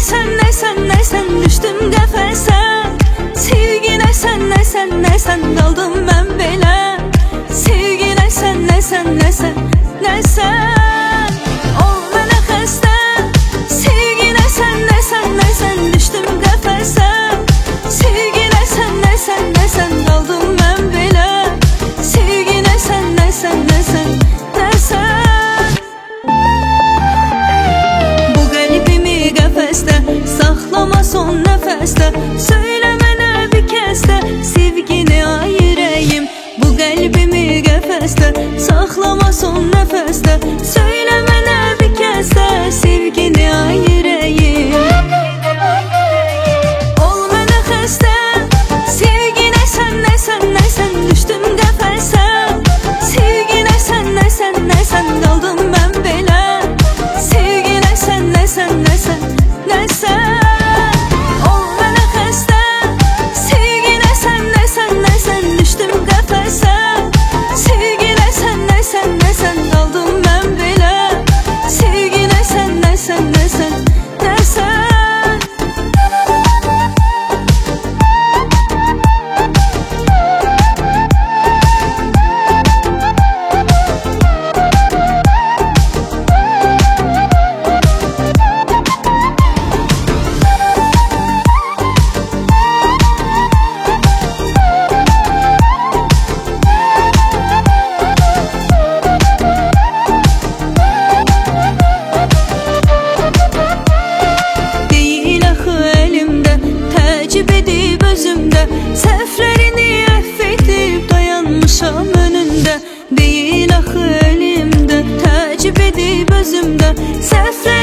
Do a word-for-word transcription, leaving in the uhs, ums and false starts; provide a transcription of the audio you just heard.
nəsən, nəsən, nəsən, düşdüm qəfəsə. Sevgi nəsən, nəsən, nəsən, qaldım mən belə. Sevgi nəsən, nəsən, nəsən, nəsən, ol mənə xəstə. Sevgi nəsən, nəsən, nəsən, düşdüm qəfəsə. Sevgi nəsən, nəsən, nəsən, qaldım mən belə. Sevgi nəsən, nəsən, nəsən, nəsən. Bu qəlbimi qəfəsdə saxlama son nəfəsdə. Söylə mənə bir kəsdə sevgini ay ürəyim. Bu qəlbimi qəfəsdə saxlama son nəfəsdə. Söylə mənə bir kəsdə sevgini ay ürəyim. Ol mənə xəstə. Sevgi nəsən, nəsən, nəsən, düşdüm qəfəsə. Sevgi nəsən, nəsən, nəsən, qaldım mən belə. Sevgi nəsən, nəsən, nəsən, nəsən. Səhvlərini əff edib dayanmışam önündə. Deyil axı əlimdə, təcib edib özümdə. Səhvlərini